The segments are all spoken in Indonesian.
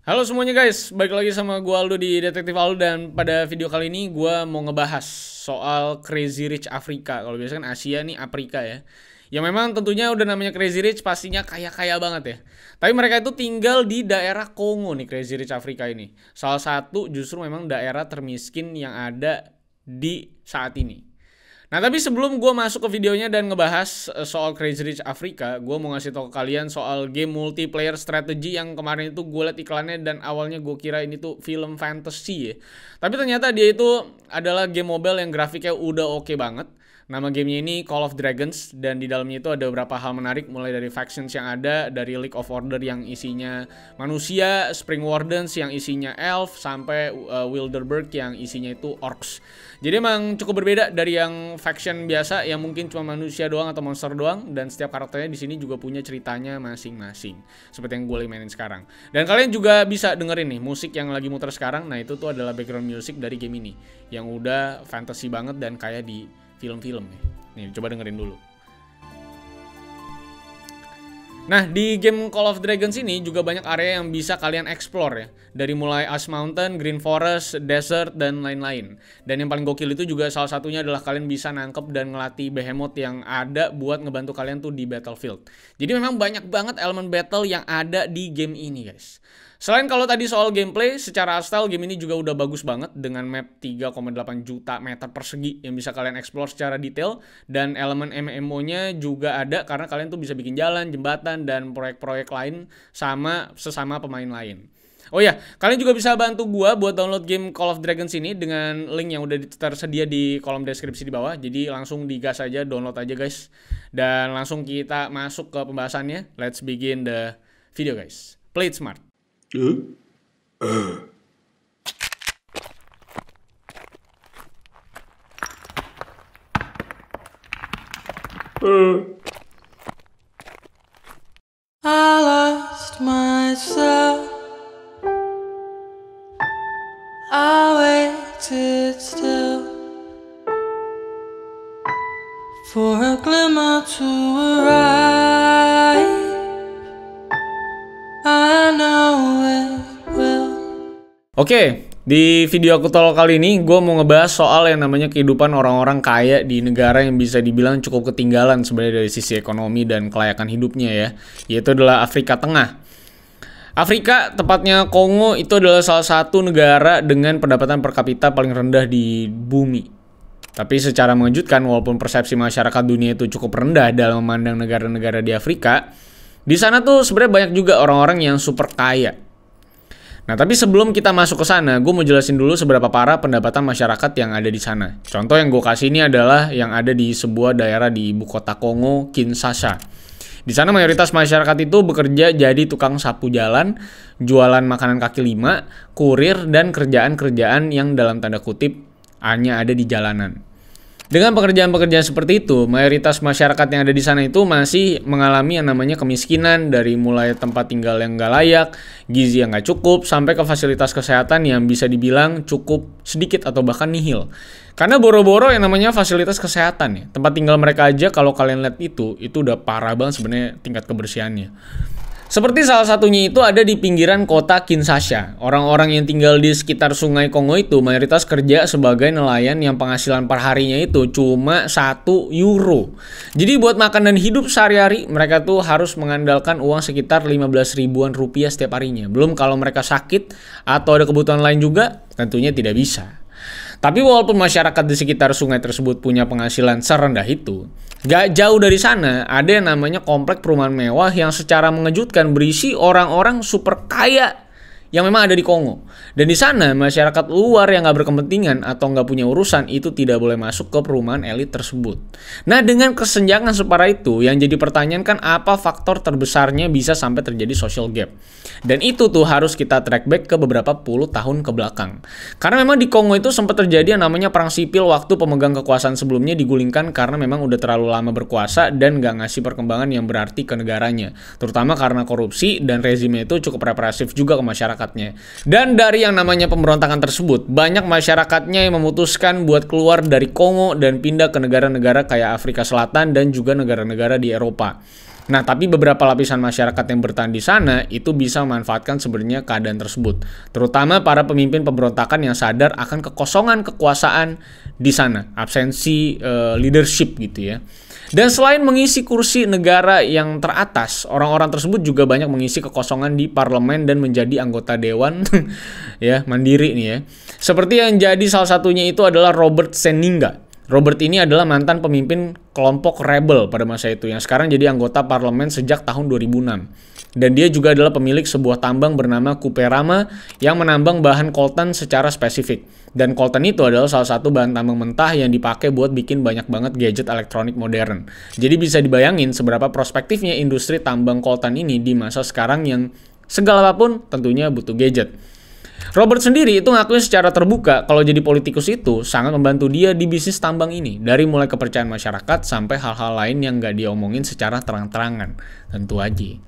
Halo semuanya guys, balik lagi sama gue Aldo di Detektif Aldo. Dan pada video kali ini gue mau ngebahas soal Crazy Rich Afrika. Kalau biasanya kan Asia nih Afrika ya. Ya memang tentunya udah namanya Crazy Rich pastinya kaya-kaya banget ya. Tapi mereka itu tinggal di daerah Kongo nih, Crazy Rich Afrika ini. Salah satu justru memang daerah termiskin yang ada di saat ini. Nah tapi sebelum gue masuk ke videonya dan ngebahas soal Crazy Rich Afrika, gue mau ngasih tau ke kalian soal game multiplayer strategy yang kemarin itu gue liat iklannya dan awalnya gue kira ini tuh film fantasy ya. Tapi ternyata dia itu adalah game mobile yang grafiknya udah oke banget. Nama gamenya ini Call of Dragons, dan di dalamnya itu ada beberapa hal menarik, mulai dari factions yang ada, dari League of Order yang isinya manusia, Spring Wardens yang isinya elf, sampai Wilderberg yang isinya itu orcs. Jadi emang cukup berbeda dari yang faction biasa yang mungkin cuma manusia doang atau monster doang, dan setiap karakternya di sini juga punya ceritanya masing-masing, seperti yang gue mainin sekarang. Dan kalian juga bisa dengerin nih musik yang lagi muter sekarang. Nah itu tuh adalah background music dari game ini yang udah fantasy banget dan kayak di film-film nih. Nih, coba dengerin dulu. Nah, di game Call of Dragons ini juga banyak area yang bisa kalian explore ya. Dari mulai Ash Mountain, Green Forest, Desert, dan lain-lain. Dan yang paling gokil itu juga salah satunya adalah kalian bisa nangkep dan ngelatih behemoth yang ada buat ngebantu kalian tuh di battlefield. Jadi memang banyak banget elemen battle yang ada di game ini guys. Selain kalau tadi soal gameplay, secara style game ini juga udah bagus banget dengan map 3,8 juta meter persegi yang bisa kalian explore secara detail, dan elemen MMO-nya juga ada karena kalian tuh bisa bikin jalan, jembatan, dan proyek-proyek lain sama sesama pemain lain. Oh ya, kalian juga bisa bantu gua buat download game Call of Dragons ini dengan link yang udah tersedia di kolom deskripsi di bawah. Jadi langsung digas aja, download aja guys. Dan langsung kita masuk ke pembahasannya. Let's begin the video guys. Play it smart. I lost myself. I waited still for a glimmer to arrive. I know it will. Oke, di video aku tolol kali ini gue mau ngebahas soal yang namanya kehidupan orang-orang kaya di negara yang bisa dibilang cukup ketinggalan sebenarnya dari sisi ekonomi dan kelayakan hidupnya ya, yaitu adalah Afrika Tengah. Afrika, tepatnya Kongo, itu adalah salah satu negara dengan pendapatan per kapita paling rendah di bumi. Tapi secara mengejutkan, walaupun persepsi masyarakat dunia itu cukup rendah dalam memandang negara-negara di Afrika, di sana tuh sebenarnya banyak juga orang-orang yang super kaya. Nah, tapi sebelum kita masuk ke sana, gue mau jelasin dulu seberapa parah pendapatan masyarakat yang ada di sana. Contoh yang gue kasih ini adalah yang ada di sebuah daerah di ibu kota Kongo, Kinshasa. Di sana mayoritas masyarakat itu bekerja jadi tukang sapu jalan, jualan makanan kaki lima, kurir, dan kerjaan-kerjaan yang dalam tanda kutip hanya ada di jalanan. Dengan pekerjaan-pekerjaan seperti itu, mayoritas masyarakat yang ada di sana itu masih mengalami yang namanya kemiskinan, dari mulai tempat tinggal yang nggak layak, gizi yang nggak cukup, sampai ke fasilitas kesehatan yang bisa dibilang cukup sedikit atau bahkan nihil. Karena boro-boro yang namanya fasilitas kesehatan ya, tempat tinggal mereka aja kalau kalian lihat itu udah parah banget sebenarnya tingkat kebersihannya. Seperti salah satunya itu ada di pinggiran kota Kinshasa. Orang-orang yang tinggal di sekitar sungai Kongo itu mayoritas kerja sebagai nelayan yang penghasilan per harinya itu cuma 1 euro. Jadi buat makan dan hidup sehari-hari mereka tuh harus mengandalkan uang sekitar 15 ribuan rupiah setiap harinya. Belum kalau mereka sakit atau ada kebutuhan lain juga tentunya tidak bisa. Tapi walaupun masyarakat di sekitar sungai tersebut punya penghasilan serendah itu, gak jauh dari sana ada yang namanya komplek perumahan mewah yang secara mengejutkan berisi orang-orang super kaya yang memang ada di Kongo. Dan di sana masyarakat luar yang gak berkepentingan atau gak punya urusan itu tidak boleh masuk ke perumahan elit tersebut. Nah, dengan kesenjangan separah itu, yang jadi pertanyaan kan apa faktor terbesarnya bisa sampai terjadi social gap. Dan itu tuh harus kita track back ke beberapa puluh tahun ke belakang. Karena memang di Kongo itu sempat terjadi yang namanya perang sipil waktu pemegang kekuasaan sebelumnya digulingkan karena memang udah terlalu lama berkuasa dan gak ngasih perkembangan yang berarti ke negaranya. Terutama karena korupsi dan rezimnya itu cukup represif juga ke masyarakat. Dan dari yang namanya pemberontakan tersebut, banyak masyarakatnya yang memutuskan buat keluar dari Kongo dan pindah ke negara-negara kayak Afrika Selatan dan juga negara-negara di Eropa. Nah, tapi beberapa lapisan masyarakat yang bertahan di sana itu bisa memanfaatkan sebenarnya keadaan tersebut. Terutama para pemimpin pemberontakan yang sadar akan kekosongan kekuasaan di sana, absensi leadership gitu ya. Dan selain mengisi kursi negara yang teratas, orang-orang tersebut juga banyak mengisi kekosongan di parlemen dan menjadi anggota dewan ya, mandiri nih ya. Seperti yang jadi salah satunya itu adalah Robert Seninga. Robert ini adalah mantan pemimpin kelompok rebel pada masa itu yang sekarang jadi anggota parlemen sejak tahun 2006. Dan dia juga adalah pemilik sebuah tambang bernama Kuperama yang menambang bahan coltan secara spesifik. Dan coltan itu adalah salah satu bahan tambang mentah yang dipakai buat bikin banyak banget gadget elektronik modern. Jadi bisa dibayangin seberapa prospektifnya industri tambang coltan ini di masa sekarang yang segala apapun tentunya butuh gadget. Robert sendiri itu ngakuin secara terbuka kalau jadi politikus itu sangat membantu dia di bisnis tambang ini. Dari mulai kepercayaan masyarakat sampai hal-hal lain yang gak diomongin secara terang-terangan. Tentu aja.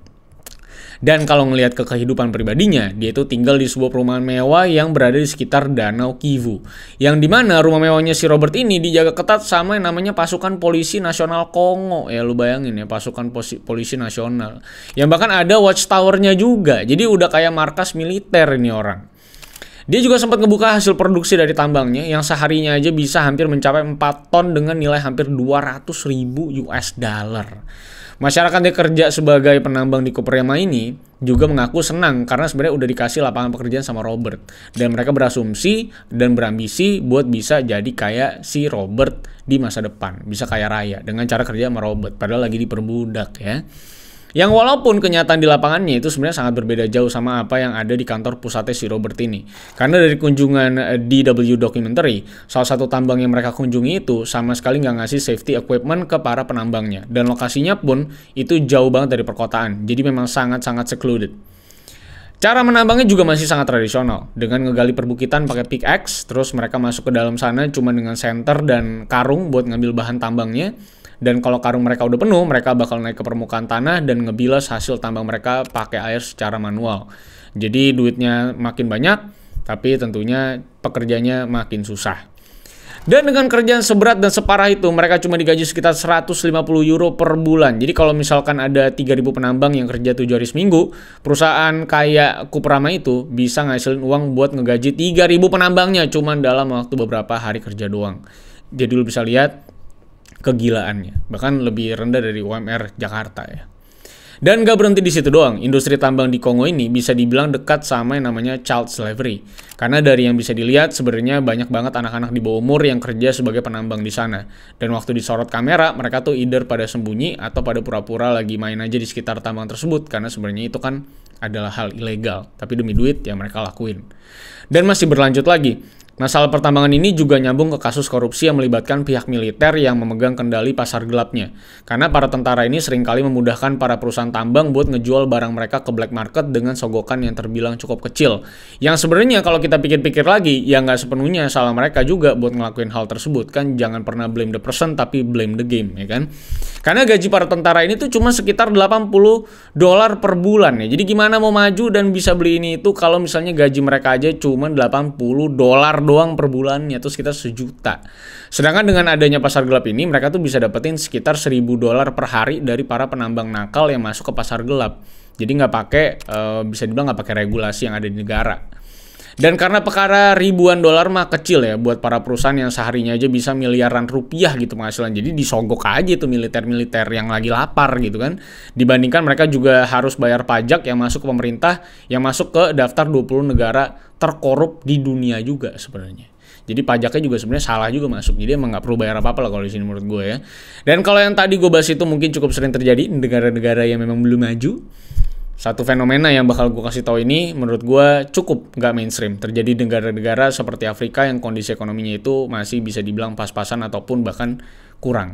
Dan kalau ngelihat ke kehidupan pribadinya, dia itu tinggal di sebuah perumahan mewah yang berada di sekitar Danau Kivu. Yang dimana rumah mewahnya si Robert ini dijaga ketat sama yang namanya pasukan polisi nasional Kongo. Ya lu bayangin ya, pasukan polisi nasional. Yang bahkan ada watchtower-nya juga. Jadi udah kayak markas militer ini orang. Dia juga sempat ngebuka hasil produksi dari tambangnya yang seharinya aja bisa hampir mencapai 4 ton dengan nilai hampir 200.000 US dollar. Masyarakat yang kerja sebagai penambang di Kuperama ini juga mengaku senang karena sebenarnya udah dikasih lapangan pekerjaan sama Robert. Dan mereka berasumsi dan berambisi buat bisa jadi kayak si Robert di masa depan. Bisa kaya raya dengan cara kerja sama Robert. Padahal lagi diperbudak ya. Yang walaupun kenyataan di lapangannya itu sebenarnya sangat berbeda jauh sama apa yang ada di kantor pusatnya si Robert ini. Karena dari kunjungan DW Documentary, salah satu tambang yang mereka kunjungi itu sama sekali nggak ngasih safety equipment ke para penambangnya. Dan lokasinya pun itu jauh banget dari perkotaan, jadi memang sangat-sangat secluded. Cara menambangnya juga masih sangat tradisional, dengan ngegali perbukitan pakai pickaxe, terus mereka masuk ke dalam sana cuma dengan senter dan karung buat ngambil bahan tambangnya. Dan kalau karung mereka udah penuh, mereka bakal naik ke permukaan tanah dan ngebilas hasil tambang mereka pakai air secara manual. Jadi duitnya makin banyak, tapi tentunya pekerjanya makin susah. Dan dengan kerjaan seberat dan separah itu, mereka cuma digaji sekitar 150 euro per bulan. Jadi kalau misalkan ada 3.000 penambang yang kerja 7 hari seminggu, perusahaan kayak Kuperama itu bisa ngasilin uang buat ngegaji 3.000 penambangnya cuma dalam waktu beberapa hari kerja doang. Jadi lu bisa lihat kegilaannya, bahkan lebih rendah dari UMR Jakarta ya. Dan gak berhenti di situ doang, industri tambang di Kongo ini bisa dibilang dekat sama yang namanya child slavery. Karena dari yang bisa dilihat sebenarnya banyak banget anak-anak di bawah umur yang kerja sebagai penambang di sana. Dan waktu disorot kamera, mereka tuh either pada sembunyi atau pada pura-pura lagi main aja di sekitar tambang tersebut. Karena sebenarnya itu kan adalah hal ilegal, tapi demi duit ya mereka lakuin. Dan masih berlanjut lagi. Masalah pertambangan ini juga nyambung ke kasus korupsi yang melibatkan pihak militer yang memegang kendali pasar gelapnya. Karena para tentara ini seringkali memudahkan para perusahaan tambang buat ngejual barang mereka ke black market dengan sogokan yang terbilang cukup kecil. Yang sebenarnya kalau kita pikir-pikir lagi, ya nggak sepenuhnya salah mereka juga buat ngelakuin hal tersebut. Kan jangan pernah blame the person, tapi blame the game, ya kan? Karena gaji para tentara ini tuh cuma sekitar 80 dolar per bulan ya. Jadi gimana mau maju dan bisa beli ini itu kalau misalnya gaji mereka aja cuma 80 dolar doang per bulannya, terus sekitar 1 juta. Sedangkan dengan adanya pasar gelap ini, mereka tuh bisa dapetin sekitar 1.000 dolar per hari dari para penambang nakal yang masuk ke pasar gelap. Jadi nggak pakai, bisa dibilang nggak pakai regulasi yang ada di negara. Dan karena perkara ribuan dolar mah kecil ya buat para perusahaan yang seharinya aja bisa miliaran rupiah gitu penghasilan. Jadi disogok aja tuh militer-militer yang lagi lapar gitu kan. Dibandingkan mereka juga harus bayar pajak yang masuk ke pemerintah, yang masuk ke daftar 20 negara terkorup di dunia juga sebenarnya. Jadi pajaknya juga sebenarnya salah juga masuk. Jadi emang nggak perlu bayar apa-apa lah kalau di sini menurut gue ya. Dan kalau yang tadi gue bahas itu mungkin cukup sering terjadi di negara-negara yang memang belum maju. Satu fenomena yang bakal gue kasih tahu ini menurut gue cukup nggak mainstream. Terjadi di negara-negara seperti Afrika yang kondisi ekonominya itu masih bisa dibilang pas-pasan ataupun bahkan kurang.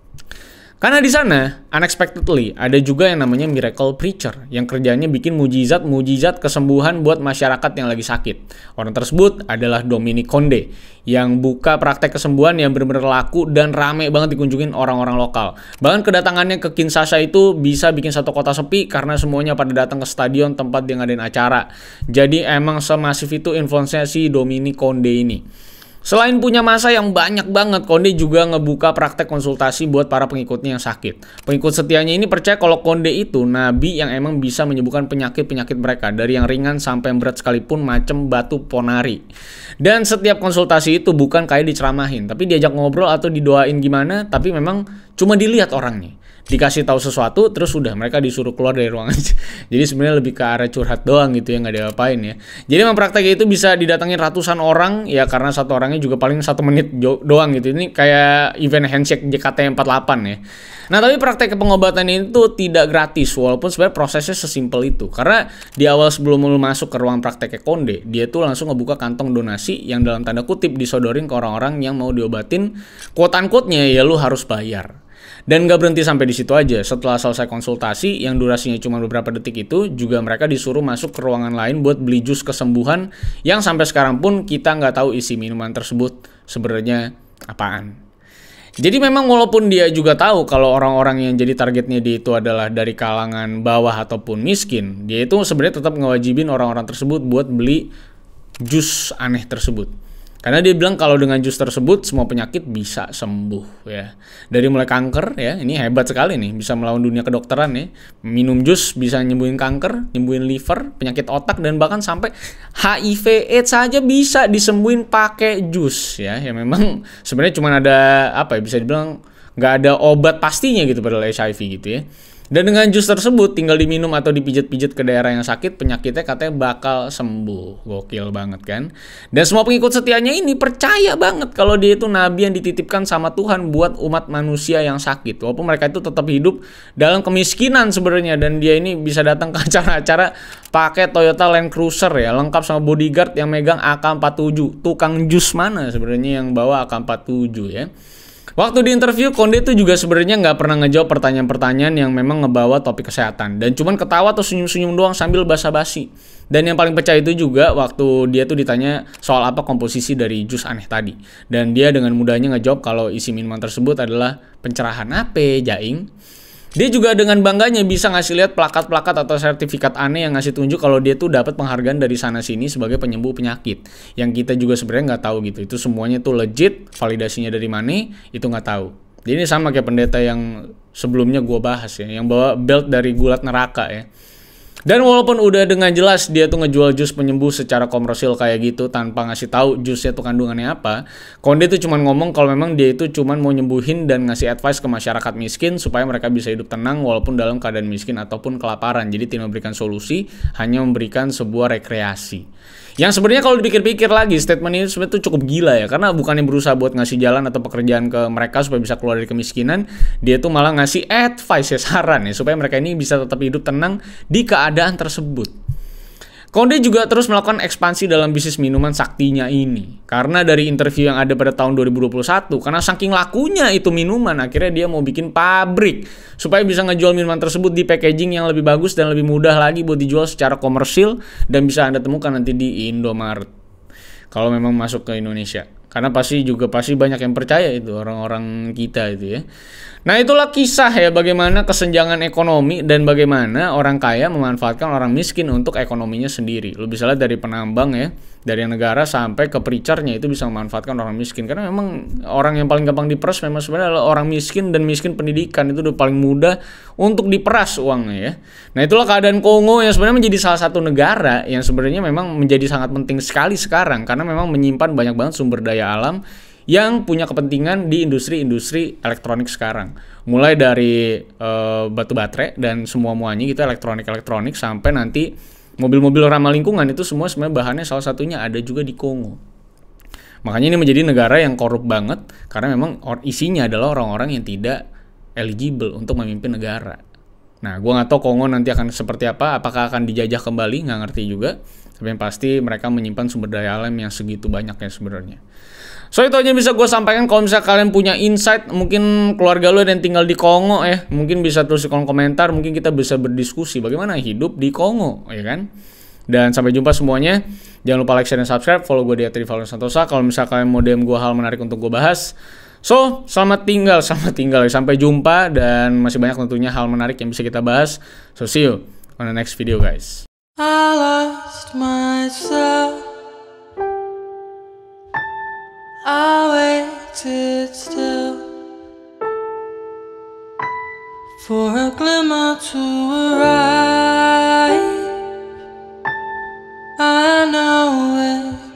Karena di sana, unexpectedly, ada juga yang namanya miracle preacher, yang kerjanya bikin mujizat kesembuhan buat masyarakat yang lagi sakit. Orang tersebut adalah Dominique Conde, yang buka praktek kesembuhan yang benar-benar laku dan rame banget dikunjungin orang-orang lokal. Bahkan kedatangannya ke Kinshasa itu bisa bikin satu kota sepi karena semuanya pada datang ke stadion tempat dia ngadain acara. Jadi emang semasif itu influence-nya si Dominique Conde ini. Selain punya masa yang banyak banget, Konde juga ngebuka praktek konsultasi buat para pengikutnya yang sakit. Pengikut setianya ini percaya kalau Konde itu nabi yang emang bisa menyembuhkan penyakit-penyakit mereka, dari yang ringan sampai yang berat sekalipun, macam batu ponari. Dan setiap konsultasi itu bukan kayak diceramahin, tapi diajak ngobrol atau didoain gimana, tapi memang cuma dilihat orangnya. Dikasih tahu sesuatu, terus udah mereka disuruh keluar dari ruangan. Jadi sebenarnya lebih ke arah curhat doang gitu ya, nggak diapain ya. Jadi memang praktek itu bisa didatengin ratusan orang ya, karena satu orangnya juga paling 1 menit doang gitu. Ini kayak event handshake JKT48 ya. Nah tapi praktek pengobatan itu tidak gratis, walaupun sebenarnya prosesnya sesimpel itu. Karena di awal sebelum lu masuk ke ruang prakteknya Konde, dia tuh langsung ngebuka kantong donasi yang dalam tanda kutip disodorin ke orang-orang yang mau diobatin. Quote-unquote-nya ya lu harus bayar. Dan nggak berhenti sampai di situ aja. Setelah selesai konsultasi yang durasinya cuma beberapa detik itu, juga mereka disuruh masuk ke ruangan lain buat beli jus kesembuhan yang sampai sekarang pun kita nggak tahu isi minuman tersebut sebenarnya apaan. Jadi memang walaupun dia juga tahu kalau orang-orang yang jadi targetnya dia itu adalah dari kalangan bawah ataupun miskin, dia itu sebenarnya tetap ngewajibin orang-orang tersebut buat beli jus aneh tersebut. Karena dia bilang kalau dengan jus tersebut semua penyakit bisa sembuh ya. Dari mulai kanker ya, ini hebat sekali nih, bisa melawan dunia kedokteran ya. Minum jus bisa nyembuhin kanker, nyembuhin liver, penyakit otak, dan bahkan sampai HIV AIDS saja bisa disembuhin pakai jus ya. Ya memang sebenarnya cuma ada apa ya, bisa dibilang nggak ada obat pastinya gitu pada HIV gitu ya. Dan dengan jus tersebut tinggal diminum atau dipijat-pijat ke daerah yang sakit, penyakitnya katanya bakal sembuh. Gokil banget kan. Dan semua pengikut setianya ini percaya banget kalau dia itu nabi yang dititipkan sama Tuhan buat umat manusia yang sakit. Walaupun mereka itu tetap hidup dalam kemiskinan sebenarnya, dan dia ini bisa datang ke acara-acara pakai Toyota Land Cruiser ya, lengkap sama bodyguard yang megang AK-47. Tukang jus mana sebenarnya yang bawa AK-47 ya. Waktu di interview, Konde tuh juga sebenarnya nggak pernah ngejawab pertanyaan-pertanyaan yang memang ngebawa topik kesehatan, dan cuman ketawa atau senyum-senyum doang sambil basa-basi. Dan yang paling pecah itu juga waktu dia tuh ditanya soal apa komposisi dari jus aneh tadi, dan dia dengan mudahnya ngejawab kalau isi minuman tersebut adalah pencerahan. Apa jaing? Dia juga dengan bangganya bisa ngasih lihat plakat-plakat atau sertifikat aneh yang ngasih tunjuk kalau dia tuh dapat penghargaan dari sana-sini sebagai penyembuh penyakit. Yang kita juga sebenarnya nggak tahu gitu. Itu semuanya tuh legit, validasinya dari mana, itu nggak tahu. Jadi ini sama kayak pendeta yang sebelumnya gue bahas ya, yang bawa belt dari gulat neraka ya. Dan walaupun udah dengan jelas dia tuh ngejual jus penyembuh secara komersil kayak gitu tanpa ngasih tahu jusnya tuh kandungannya apa, Konde tuh cuman ngomong kalau memang dia itu cuman mau nyembuhin dan ngasih advice ke masyarakat miskin supaya mereka bisa hidup tenang walaupun dalam keadaan miskin ataupun kelaparan. Jadi tidak memberikan solusi, hanya memberikan sebuah rekreasi. Yang sebenarnya kalau dipikir-pikir lagi, statement ini sebenarnya tuh cukup gila ya, karena bukannya berusaha buat ngasih jalan atau pekerjaan ke mereka supaya bisa keluar dari kemiskinan, dia tuh malah ngasih advice ya, saran ya, supaya mereka ini bisa tetap hidup tenang di keadaan tersebut. Konde juga terus melakukan ekspansi dalam bisnis minuman saktinya ini. Karena dari interview yang ada pada tahun 2021, karena saking lakunya itu minuman, akhirnya dia mau bikin pabrik supaya bisa ngejual minuman tersebut di packaging yang lebih bagus dan lebih mudah lagi buat dijual secara komersil, dan bisa Anda temukan nanti di Indomaret kalau memang masuk ke Indonesia. Karena pasti banyak yang percaya itu, orang-orang kita itu ya. Nah itulah kisah ya, bagaimana kesenjangan ekonomi dan bagaimana orang kaya memanfaatkan orang miskin untuk ekonominya sendiri. Lu bisa lihat dari penambang ya, dari negara sampai ke preachernya itu bisa memanfaatkan orang miskin. Karena memang orang yang paling gampang diperas memang sebenarnya adalah orang miskin dan miskin pendidikan. Itu udah paling mudah untuk diperas uangnya ya. Nah itulah keadaan Kongo yang sebenarnya menjadi salah satu negara yang sebenarnya memang menjadi sangat penting sekali sekarang. Karena memang menyimpan banyak banget sumber daya alam yang punya kepentingan di industri-industri elektronik sekarang. Mulai dari batu baterai dan semua-muanya gitu, elektronik sampai nanti mobil-mobil ramah lingkungan, itu semua sebenarnya bahannya salah satunya ada juga di Kongo. Makanya ini menjadi negara yang korup banget karena memang isinya adalah orang-orang yang tidak eligible untuk memimpin negara. Nah, gue nggak tahu Kongo nanti akan seperti apa, apakah akan dijajah kembali, nggak ngerti juga. Tapi yang pasti mereka menyimpan sumber daya alam yang segitu banyaknya sebenarnya. So itu aja bisa gue sampaikan. Kalau misalnya kalian punya insight, mungkin keluarga lo yang tinggal di Kongo ya, mungkin bisa tulis di kolom komentar, mungkin kita bisa berdiskusi bagaimana hidup di Kongo, ya kan? Dan sampai jumpa semuanya. Jangan lupa like, share, dan subscribe. Follow gue di @rivaldosantosa. Kalau misalnya kalian mau DM gue hal menarik untuk gue bahas. So, selamat tinggal. Sampai jumpa, dan masih banyak tentunya hal menarik yang bisa kita bahas. So, see you on the next video, guys. I lost myself. waited still for a glimmer to arrive. I know it